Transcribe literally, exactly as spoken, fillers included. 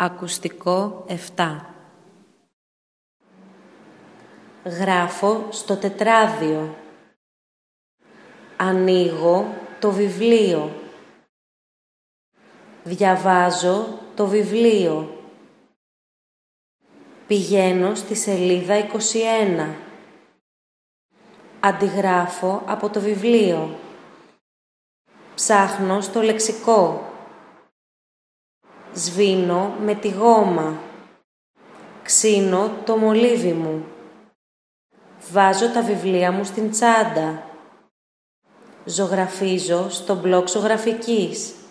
Ακουστικό επτά. Γράφω στο τετράδιο. Ανοίγω το βιβλίο. Διαβάζω το βιβλίο. Πηγαίνω στη σελίδα είκοσι ένα. Αντιγράφω από το βιβλίο. Ψάχνω στο λεξικό. Σβήνω με τη γόμα. Ξύνω το μολύβι μου. Βάζω τα βιβλία μου στην τσάντα. Ζωγραφίζω στο μπλοκ ζωγραφικής.